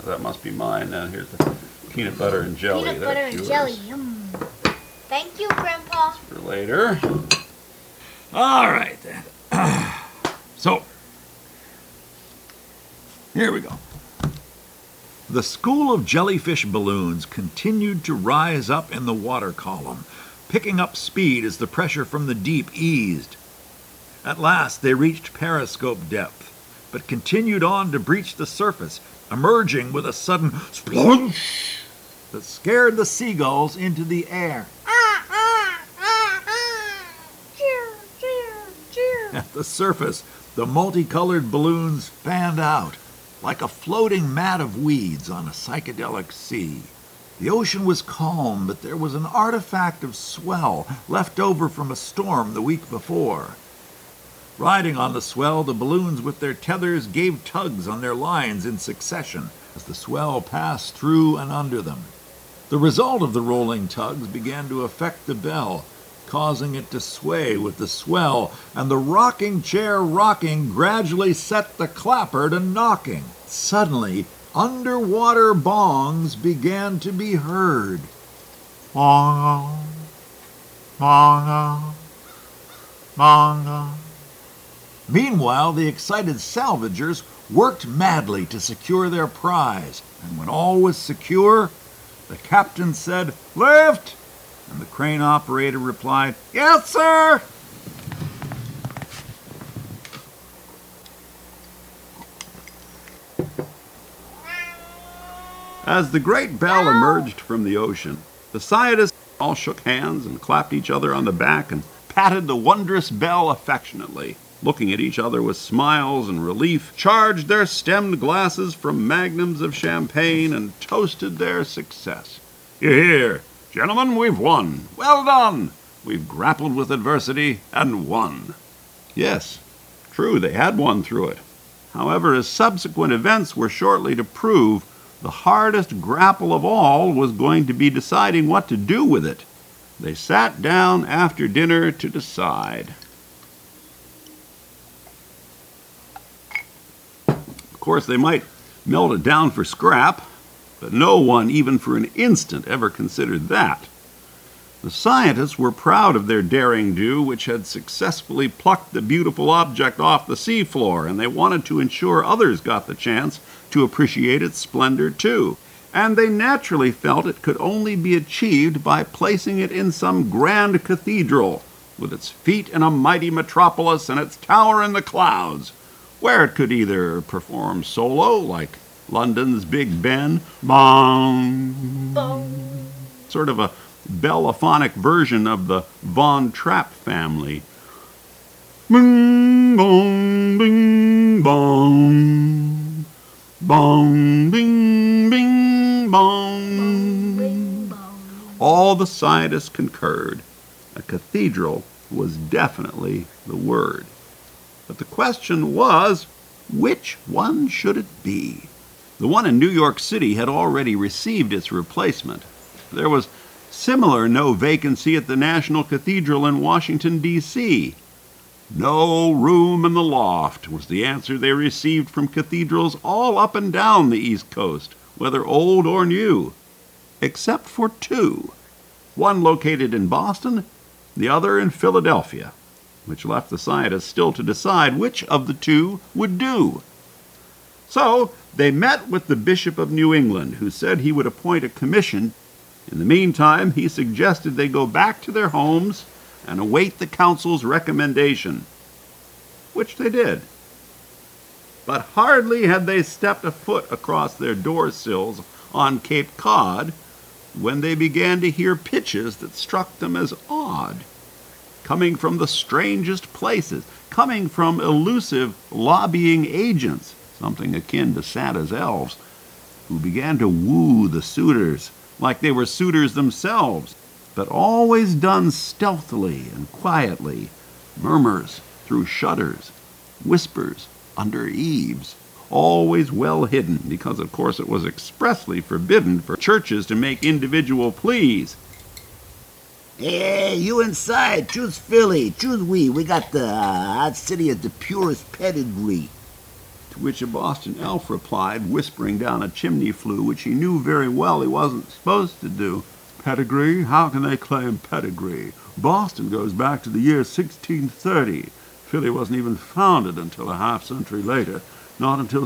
That must be mine. Then here's the peanut butter and jelly. Peanut butter and jelly. Yum. Thank you, Grandpa. For later. All right, then. So, here we go. The school of jellyfish balloons continued to rise up in the water column, picking up speed as the pressure from the deep eased. At last they reached periscope depth, but continued on to breach the surface, emerging with a sudden splunch that scared the seagulls into the air. At the surface, the multicolored balloons fanned out, like a floating mat of weeds on a psychedelic sea. The ocean was calm, but there was an artifact of swell left over from a storm the week before. Riding on the swell, the balloons with their tethers gave tugs on their lines in succession as the swell passed through and under them. The result of the rolling tugs began to affect the bell, causing it to sway with the swell, and the rocking chair rocking gradually set the clapper to knocking. Suddenly, underwater bongs began to be heard. Bongo, bongo, bongo. Meanwhile, the excited salvagers worked madly to secure their prize, and when all was secure, the captain said, "Lift!" and the crane operator replied, "Yes, sir!" As the great bell emerged from the ocean, the scientists all shook hands and clapped each other on the back and patted the wondrous bell affectionately. Looking at each other with smiles and relief, charged their stemmed glasses from magnums of champagne and toasted their success. Here, gentlemen, we've won. Well done. We've grappled with adversity and won. Yes, true, they had won through it. However, as subsequent events were shortly to prove, the hardest grapple of all was going to be deciding what to do with it. They sat down after dinner to decide. Of course, they might melt it down for scrap, but no one, even for an instant, ever considered that. The scientists were proud of their daring do, which had successfully plucked the beautiful object off the seafloor, and they wanted to ensure others got the chance to appreciate its splendor too. And they naturally felt it could only be achieved by placing it in some grand cathedral, with its feet in a mighty metropolis and its tower in the clouds, where it could either perform solo, like London's Big Ben, bong, Bong. sort of a bellophonic version of the Von Trapp family. Bing, bong, bing, bong. Bong, bing, bing, bong. Bing, bong. All the scientists concurred. A cathedral was definitely the word. But the question was, which one should it be? The one in New York City had already received its replacement. There was similar no vacancy at the National Cathedral in Washington, D.C. No room in the loft was the answer they received from cathedrals all up and down the East Coast, whether old or new, except for two, one located in Boston, the other in Philadelphia, which left the scientists still to decide which of the two would do. So they met with the Bishop of New England, who said he would appoint a commission. In the meantime, he suggested they go back to their homes and await the council's recommendation, which they did. But hardly had they stepped a foot across their door sills on Cape Cod when they began to hear pitches that struck them as odd, coming from the strangest places, coming from elusive lobbying agents, something akin to Santa's elves, who began to woo the suitors like they were suitors themselves, but always done stealthily and quietly, murmurs through shutters, whispers under eaves, always well hidden, because of course it was expressly forbidden for churches to make individual pleas. Hey, you inside. Choose Philly. Choose we. We got the hot city of the purest pedigree. To which a Boston elf replied, whispering down a chimney flue, which he knew very well he wasn't supposed to do, "Pedigree? How can they claim pedigree? Boston goes back to the year 1630. Philly wasn't even founded until a half-century later, not until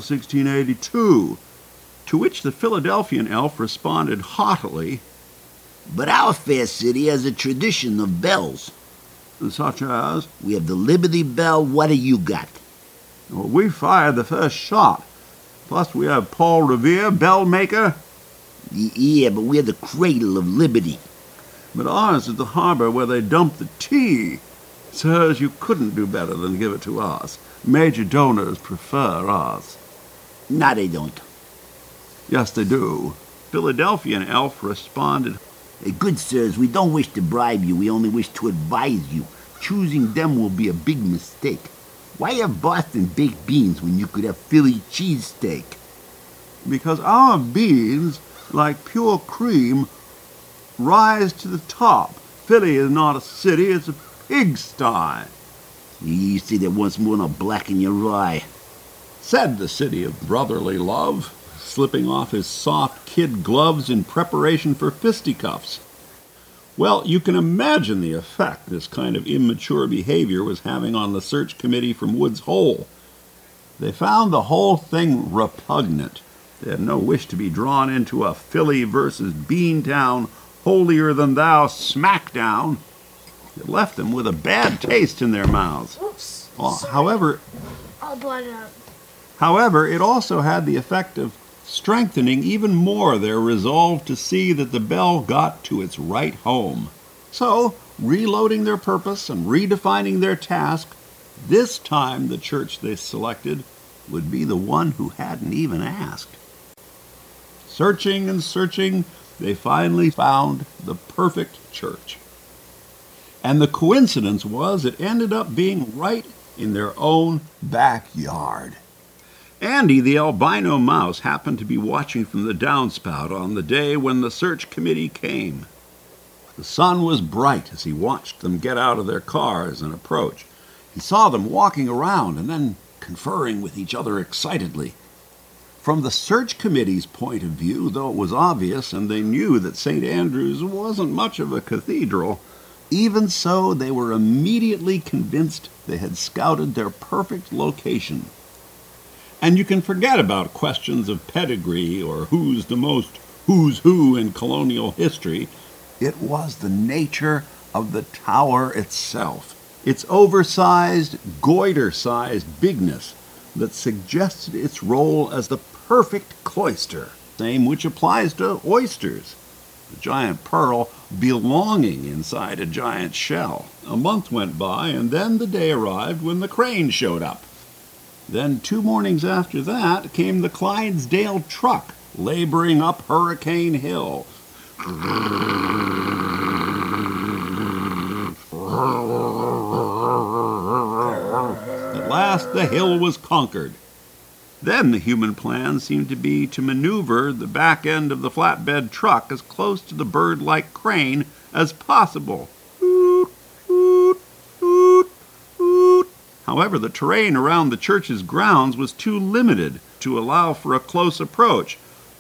1682. To which the Philadelphian elf responded haughtily, But our fair city has a tradition of bells. such as, We have the Liberty Bell. What do you got? well, we fired the first shot. Plus we have Paul Revere, bell maker, Yeah, but we're the cradle of liberty. but ours is the harbor where they dump the tea. Sirs, you couldn't do better than give it to us. Major donors prefer us. No, they don't. Yes, they do. Philadelphian elf responded, Good sirs, we don't wish to bribe you. We only wish to advise you. Choosing them will be a big mistake. Why have Boston baked beans when you could have Philly cheesesteak? because our beans, like pure cream, rise to the top. Philly is not a city, it's a pigsty, You say that once more and I'll blacken your eye. said the city of brotherly love, slipping off his soft kid gloves in preparation for fisticuffs. Well, you can imagine the effect this kind of immature behavior was having on the search committee from Woods Hole. They found the whole thing repugnant. They had no wish to be drawn into a Philly versus Beantown, holier-than-thou smackdown. It left them with a bad taste in their mouths. Oops. However, I'll blot it out. it also had the effect of strengthening even more their resolve to see that the bell got to its right home. So, reloading their purpose and redefining their task, this time the church they selected would be the one who hadn't even asked. Searching and searching, they finally found the perfect church. And the coincidence was it ended up being right in their own backyard. Andy, the albino mouse, happened to be watching from the downspout on the day when the search committee came. The sun was bright as he watched them get out of their cars and approach. He saw them walking around and then conferring with each other excitedly. From the search committee's point of view, though it was obvious and they knew that St. Andrews wasn't much of a cathedral, even so they were immediately convinced they had scouted their perfect location. And you can forget about questions of pedigree or who's the most who's who in colonial history. It was the nature of the tower itself, its oversized, goiter-sized bigness that suggested its role as the perfect cloister, same which applies to oysters, the giant pearl belonging inside a giant shell. A month went by, and then the day arrived when the crane showed up. Then 2 mornings after that came the Clydesdale truck, laboring up Hurricane Hill. At last the hill was conquered. Then the human plan seemed to be to maneuver the back end of the flatbed truck as close to the bird-like crane as possible. However, the terrain around the church's grounds was too limited to allow for a close approach.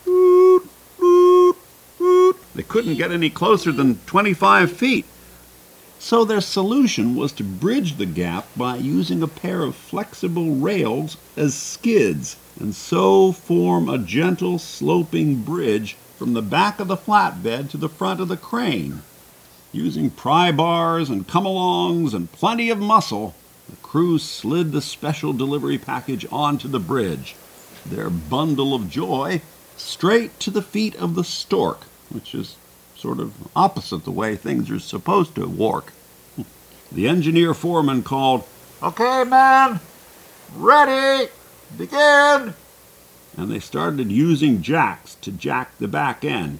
They couldn't get any closer than 25 feet. So their solution was to bridge the gap by using a pair of flexible rails as skids, and so form a gentle sloping bridge from the back of the flatbed to the front of the crane. Using pry bars and come-alongs and plenty of muscle, the crew slid the special delivery package onto the bridge, their bundle of joy straight to the feet of the stork, which is sort of opposite the way things are supposed to work. The engineer foreman called, "Okay, man, ready, begin!" And they started using jacks to jack the back end.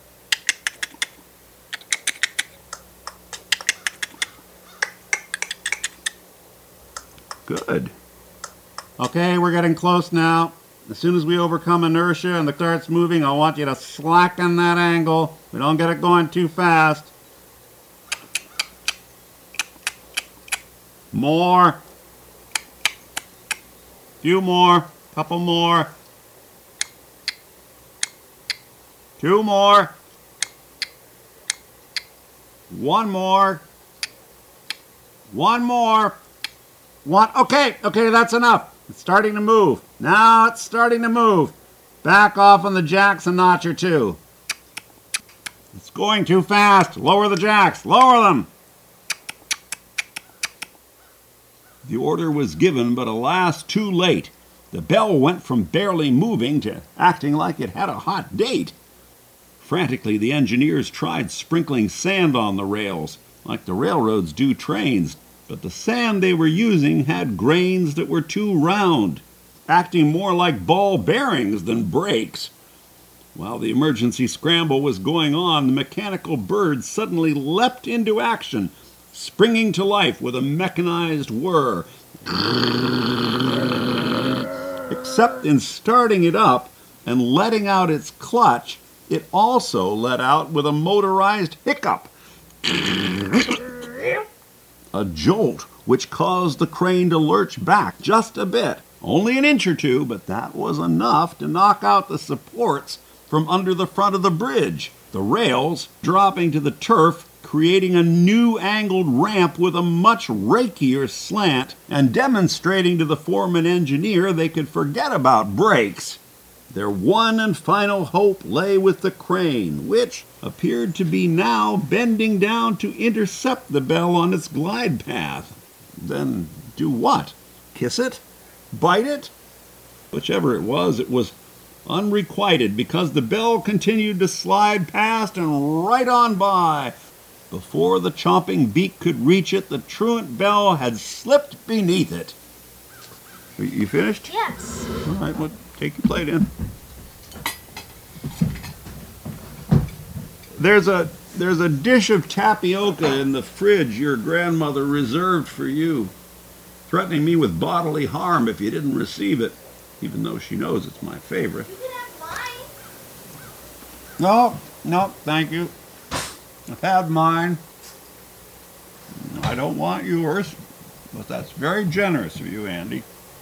Good. Okay, we're getting close now. As soon as we overcome inertia and the cart's moving, I want you to slacken that angle. We don't get it going too fast. More. Few more. Couple more. 2 more. 1 more. 1 more. Okay, that's enough. It's starting to move. Now it's starting to move. Back off on the jacks a notch or two. It's going too fast. Lower the jacks. Lower them. The order was given, but alas, too late. The bell went from barely moving to acting like it had a hot date. Frantically, the engineers tried sprinkling sand on the rails, like the railroads do trains, but the sand they were using had grains that were too round, acting more like ball bearings than brakes. While the emergency scramble was going on, the mechanical bird suddenly leapt into action, springing to life with a mechanized whir. Except in starting it up and letting out its clutch, it also let out with a motorized hiccup. A jolt which caused the crane to lurch back just a bit. Only an inch or two, but that was enough to knock out the supports from under the front of the bridge. The rails dropping to the turf, creating a new angled ramp with a much rakier slant, and demonstrating to the foreman engineer they could forget about brakes. Their one and final hope lay with the crane, which appeared to be now bending down to intercept the bell on its glide path. Then do what? Kiss it? Bite it? Whichever it was unrequited, because the bell continued to slide past and right on by. Before the chomping beak could reach it, the truant bell had slipped beneath it. You finished? Yes. All right, well, take your plate in. There's a dish of tapioca in the fridge your grandmother reserved for you, threatening me with bodily harm if you didn't receive it, even though she knows it's my favorite. You can have mine. No, thank you. I've had mine. I don't want yours, but that's very generous of you, Andy.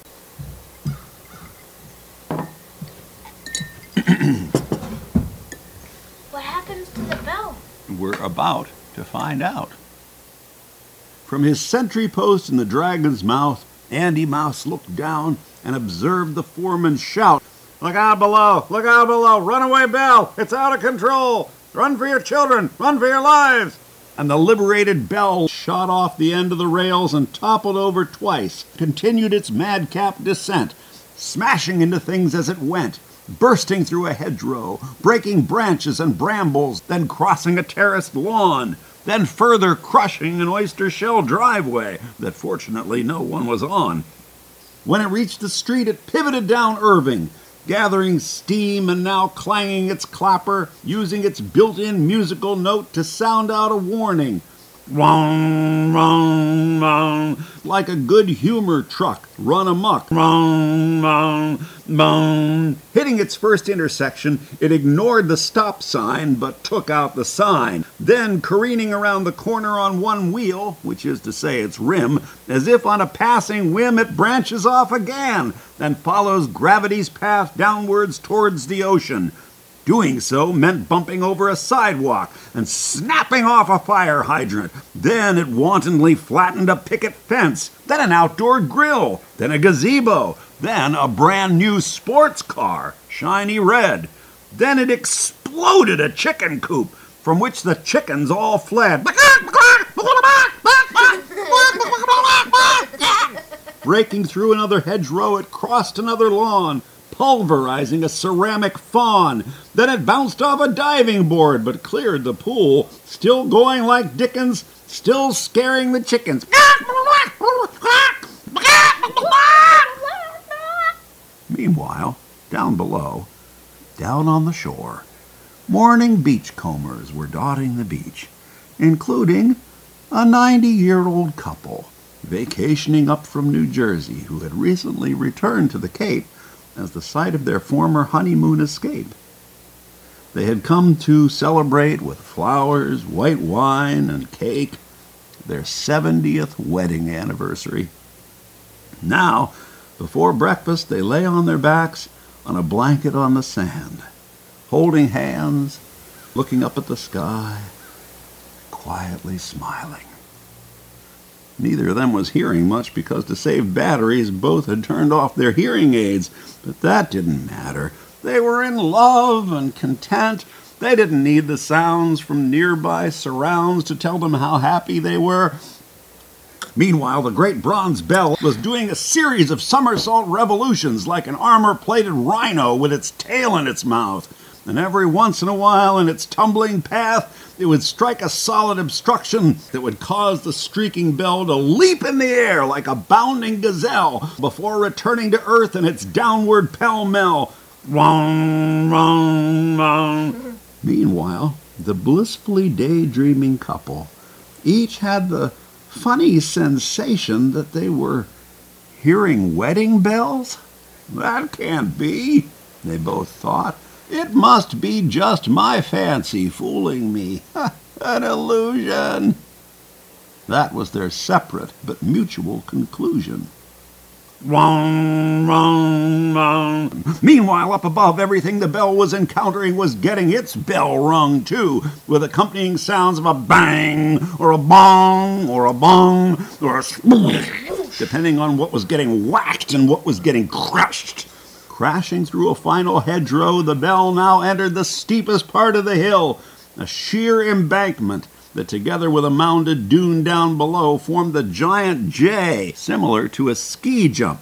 What happens to the bell? We're about to find out. From his sentry post in the dragon's mouth, Andy Mouse looked down and observed the foreman shout, "Look out below! Look out below! Runaway bell! It's out of control! Run for your children! Run for your lives!" And the liberated bell shot off the end of the rails and toppled over twice, continued its madcap descent, smashing into things as it went, bursting through a hedgerow, breaking branches and brambles, then crossing a terraced lawn, then further crushing an oyster shell driveway that fortunately no one was on. When it reached the street, it pivoted down Irving, gathering steam and now clanging its clapper, using its built-in musical note to sound out a warning. Wong, wong, wong, like a good humor truck run amok. Wong, wong, wong. Hitting its first intersection, it ignored the stop sign but took out the sign. Then, careening around the corner on one wheel, which is to say its rim, as if on a passing whim it branches off again and follows gravity's path downwards towards the ocean. Doing so meant bumping over a sidewalk and snapping off a fire hydrant. Then it wantonly flattened a picket fence, then an outdoor grill, then a gazebo, then a brand new sports car, shiny red. Then it exploded a chicken coop, from which the chickens all fled. Breaking through another hedgerow, it crossed another lawn, pulverizing a ceramic fawn. Then it bounced off a diving board, but cleared the pool, still going like Dickens, still scaring the chickens. Meanwhile, down below, down on the shore, morning beachcombers were dotting the beach, including a 90-year-old couple vacationing up from New Jersey who had recently returned to the Cape as the site of their former honeymoon escape. They had come to celebrate with flowers, white wine, and cake their 70th wedding anniversary. Now, Before breakfast, they lay on their backs on a blanket on the sand, holding hands, looking up at the sky, quietly smiling. Neither of them was hearing much because to save batteries, both had turned off their hearing aids, but that didn't matter. They were in love and content. They didn't need the sounds from nearby surrounds to tell them how happy they were. Meanwhile, the great bronze bell was doing a series of somersault revolutions like an armor-plated rhino with its tail in its mouth. And every once in a while, in its tumbling path, it would strike a solid obstruction that would cause the streaking bell to leap in the air like a bounding gazelle before returning to earth in its downward pell-mell. Wong, wong, wong. Meanwhile, the blissfully daydreaming couple each had the funny sensation that they were hearing wedding bells. That can't be, they both thought. It must be just my fancy fooling me. An illusion. That was their separate but mutual conclusion. Wong, wong, wong. Meanwhile, up above, everything the bell was encountering was getting its bell rung, too, with accompanying sounds of a bang, or a bong, or a bong, or a smoosh, depending on what was getting whacked and what was getting crushed. Crashing through a final hedgerow, the bell now entered the steepest part of the hill, a sheer embankment that together with a mounded dune down below formed the giant J, similar to a ski jump.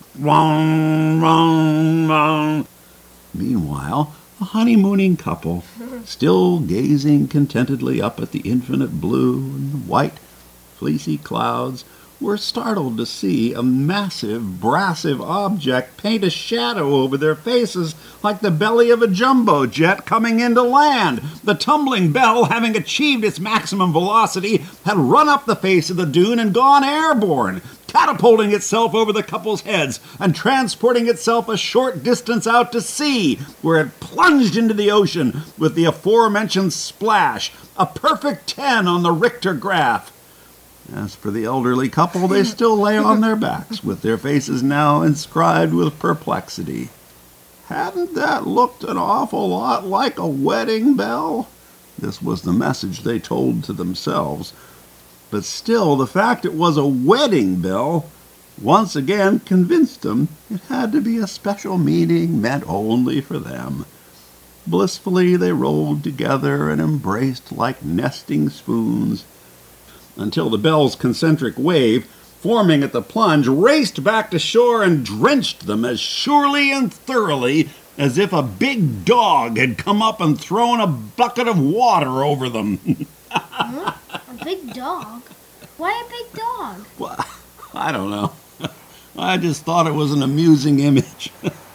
Wong, wong, wong. Meanwhile, a honeymooning couple, still gazing contentedly up at the infinite blue and the white, fleecy clouds, were startled to see a massive, brassive object paint a shadow over their faces like the belly of a jumbo jet coming into land. The tumbling bell, having achieved its maximum velocity, had run up the face of the dune and gone airborne, catapulting itself over the couple's heads and transporting itself a short distance out to sea, where it plunged into the ocean with the aforementioned splash, a perfect 10 on the Richter graph. As for the elderly couple, they still lay on their backs, with their faces now inscribed with perplexity. Hadn't that looked an awful lot like a wedding bell? This was the message they told to themselves. But still, the fact it was a wedding bell once again convinced them it had to be a special meaning meant only for them. Blissfully they rolled together and embraced like nesting spoons, until the bell's concentric wave, forming at the plunge, raced back to shore and drenched them as surely and thoroughly as if a big dog had come up and thrown a bucket of water over them. Huh? A big dog? Why a big dog? Well, I don't know. I just thought it was an amusing image.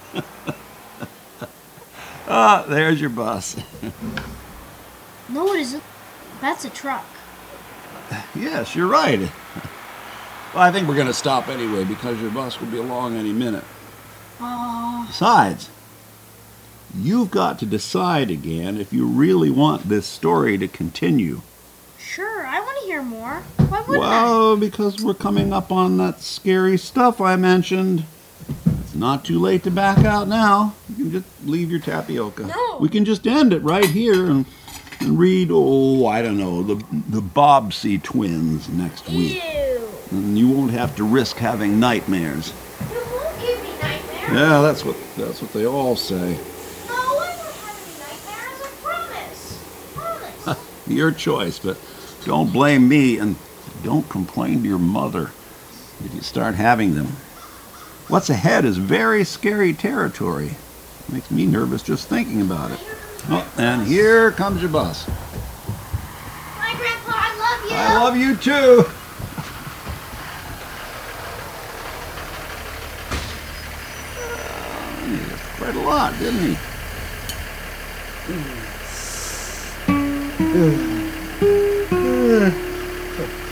There's your bus. No, it isn't. That's a truck. Yes, you're right. Well, I think we're going to stop anyway because your bus will be along any minute. Besides, you've got to decide again if you really want this story to continue. Sure, I want to hear more. Why wouldn't Well, because we're coming up on that scary stuff I mentioned. It's not too late to back out now. You can just leave your tapioca. No. We can just end it right here and read, I don't know, the Bobbsey twins next I? week. Ew. And you won't have to risk having nightmares. You won't give me nightmares. Yeah, that's what they all say. No, I won't have any nightmares. I promise. Your choice, but don't blame me and don't complain to your mother if you start having them. What's ahead is very scary territory. Makes me nervous just thinking about it. Oh, and here comes your bus. Bye, Grandpa. I love you. I love you too. He quite a lot, didn't he?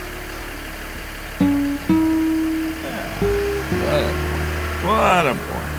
What a boy.